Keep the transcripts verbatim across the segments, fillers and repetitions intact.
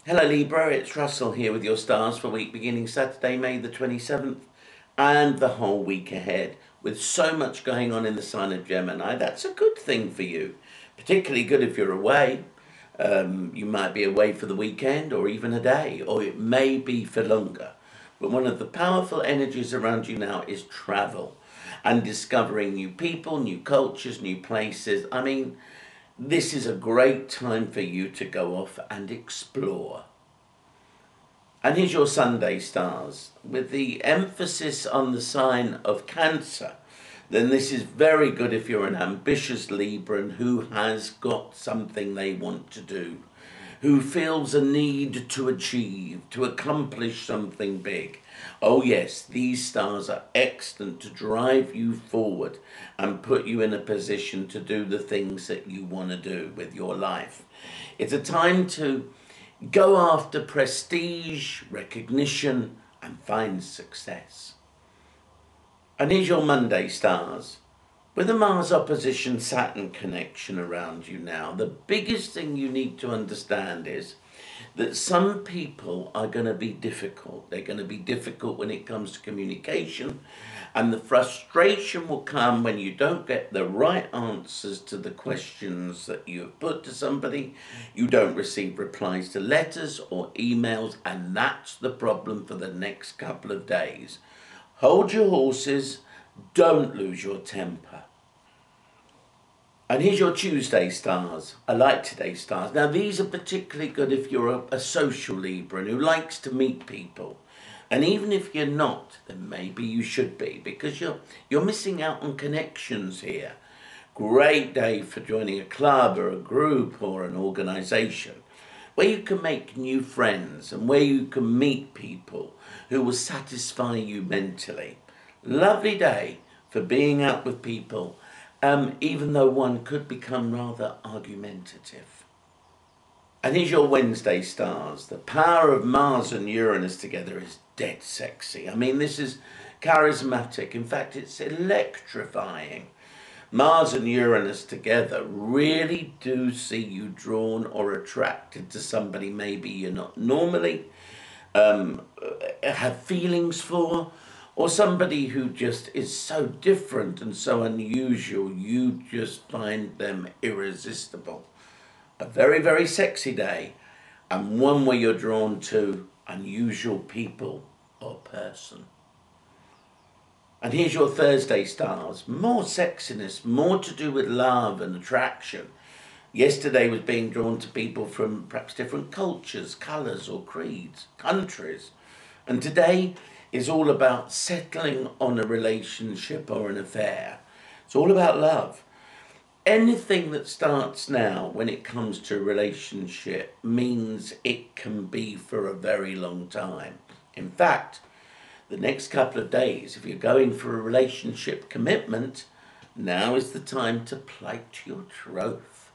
Hello Libra, it's Russell here with your stars for week beginning Saturday, May the twenty-seventh, and the whole week ahead. With so much going on in the sign of Gemini, that's a good thing for you. Particularly good if you're away. Um, you might be away for the weekend or even a day, or it may be for longer. But one of the powerful energies around you now is travel and discovering new people, new cultures, new places. I mean, this is a great time for you to go off and explore. And here's your Sunday stars. With the emphasis on the sign of Cancer, then this is very good if you're an ambitious Libran who has got something they want to do, who feels a need to achieve, to accomplish something big. Oh yes, these stars are excellent to drive you forward and put you in a position to do the things that you want to do with your life. It's a time to go after prestige, recognition, and find success. And here's your Monday stars. With a Mars opposition Saturn connection around you now, the biggest thing you need to understand is that some people are going to be difficult. They're going to be difficult when it comes to communication, and the frustration will come when you don't get the right answers to the questions that you have put to somebody. You don't receive replies to letters or emails, and that's the problem for the next couple of days. Hold your horses, don't lose your temper. And here's your Tuesday stars. I like today's stars. Now these are particularly good if you're a, a social Libran who likes to meet people. And even if you're not, then maybe you should be, because you're, you're missing out on connections here. Great day for joining a club or a group or an organisation where you can make new friends and where you can meet people who will satisfy you mentally. Lovely day for being out with people, um, even though one could become rather argumentative. And here's your Wednesday stars. The power of Mars and Uranus together is dead sexy. I mean, this is charismatic. In fact, it's electrifying. Mars and Uranus together really do see you drawn or attracted to somebody maybe you're not normally um, have feelings for, or somebody who just is so different and so unusual, you just find them irresistible. A very, very sexy day, and one where you're drawn to unusual people or person. And here's your Thursday stars. More sexiness, more to do with love and attraction. Yesterday was being drawn to people from perhaps different cultures, colours or creeds, countries. And today is all about settling on a relationship or an affair. It's all about love. Anything that starts now when it comes to a relationship means it can be for a very long time. In fact, the next couple of days, if you're going for a relationship commitment, now is the time to plight your troth.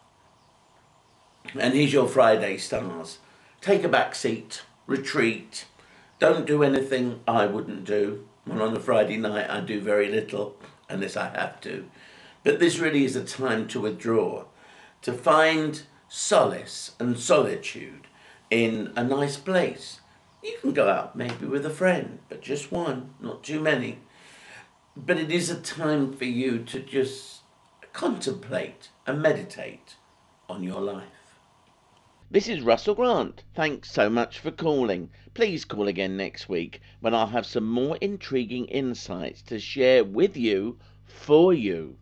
And here's your Friday stars. Take a back seat, retreat. Don't do anything I wouldn't do. Well, on a Friday night, I do very little, unless I have to. But this really is a time to withdraw, to find solace and solitude in a nice place. You can go out maybe with a friend, but just one, not too many. But it is a time for you to just contemplate and meditate on your life. This is Russell Grant. Thanks so much for calling. Please call again next week when I'll have some more intriguing insights to share with you, for you.